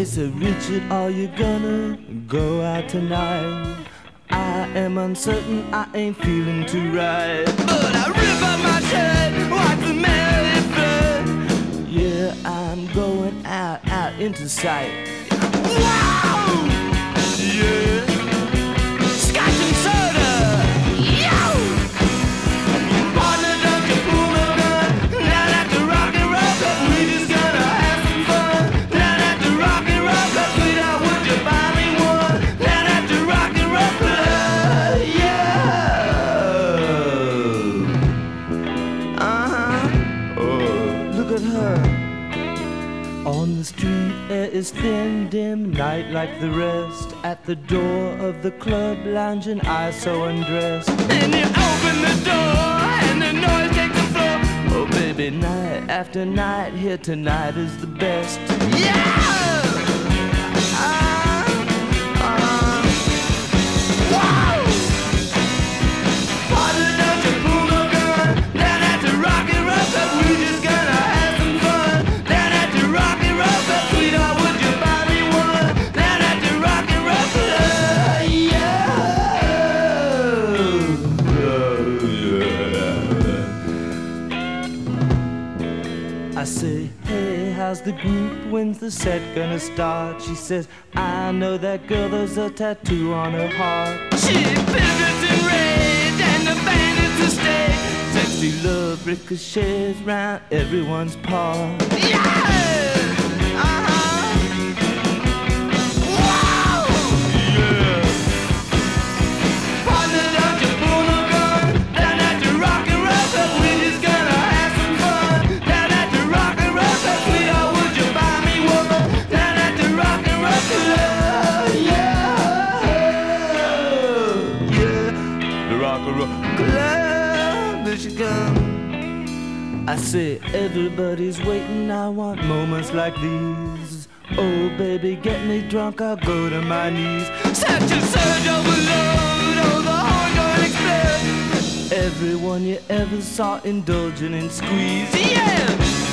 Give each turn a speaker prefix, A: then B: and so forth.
A: said, Richard, are you gonna go out tonight? I am uncertain, I ain't feeling too right. But I rip up my shirt, watch the melody flood. Yeah, I'm going out into sight. Wow! Yeah! Scotch and soda! Yo! Partner, don't you pull no gun. Not at the rock and roll, 'cause we just gonna have some fun. Not at the rock and roll, 'cause sweetheart, would you buy me one? Not at the rock and roll club, yeah! Uh-huh. Oh, look at her. On the street, air is thin, dim, night like the rest. At the door of the club, lounging, I so undressed. And you open the door, and the noise takes the floor. Oh, baby, night after night, here tonight is the best. Yeah! Wow! Partner, don't you pull no gun. Down at the rock and roll, 'cause we just gonna have some fun. Down at the rock and roll, 'cause sweetheart, would you buy me one? Down at the rock and roll club, yeah. I say, hey, how's the group? When's the set gonna start? She says, I know that girl, there's a tattoo on her heart. She pivots in rage and the band is to stay. Sexy love ricochets round everyone's paw. Yeah! I say, everybody's waiting, I want moments like these. Oh, baby, get me drunk, I'll go to my knees. Such a surge overload, oh, the horn gonna explode. Everyone you ever saw indulging in squeeze, yeah!